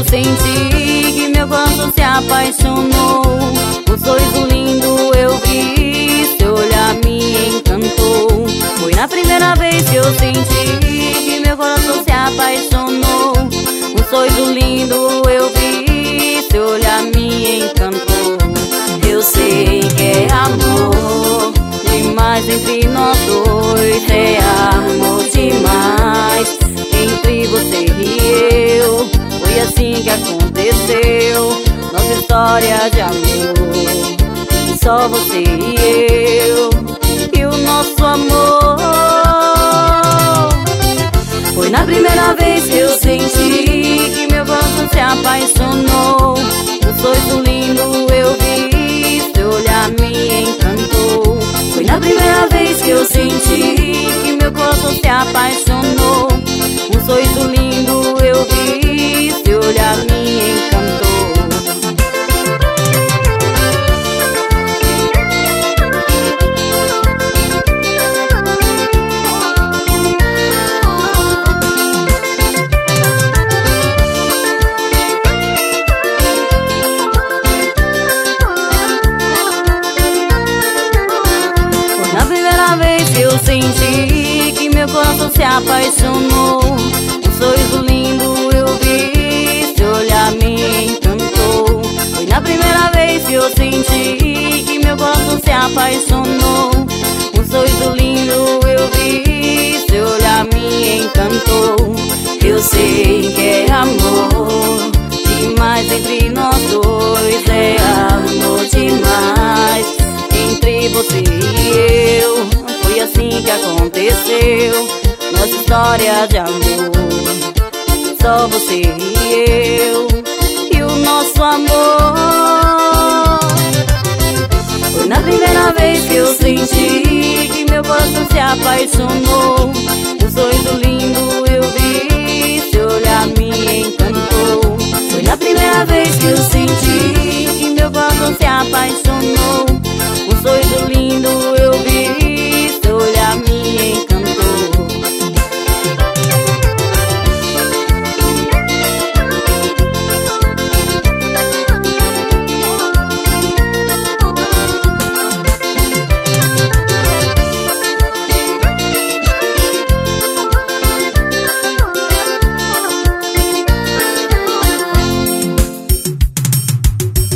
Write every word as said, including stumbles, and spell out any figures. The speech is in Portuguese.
eu senti que meu coração se apaixonou. Um sorriso lindo eu vi, seu olhar me encantou. Foi na primeira vez que eu senti que meu coração se apaixonou. Um sorriso lindo eu vi, seu olhar me encantou. Eu sei que é amor demais entre nós dois, é amor demais entre você e eu. Foi assim que aconteceu nossa história de amor, só você e eu. E o nosso amor foi na primeira vez que eu senti que meu coração se apaixonou. Um sorriso lindo eu vi, seu olhar me encantou. Foi na primeira vez que eu senti que meu coração se apaixonou. Um sorriso lindo eu vi, seu olhar me encantou. Eu senti que meu coração se apaixonou. Um sorriso lindo eu vi, seu olhar me encantou. Foi na primeira vez que eu senti que meu coração se apaixonou. Um sorriso lindo eu vi, seu olhar me encantou. Eu sei que é amor demais entre nós dois, é amor demais entre você e eu. Foi assim que aconteceu nossa história de amor, só você e eu. E o nosso amor foi na primeira vez que eu senti que meu coração se apaixonou. Um sorriso lindo eu vi, seu olhar me encantou. Foi na primeira vez que eu senti que meu coração se apaixonou. Um sorriso lindo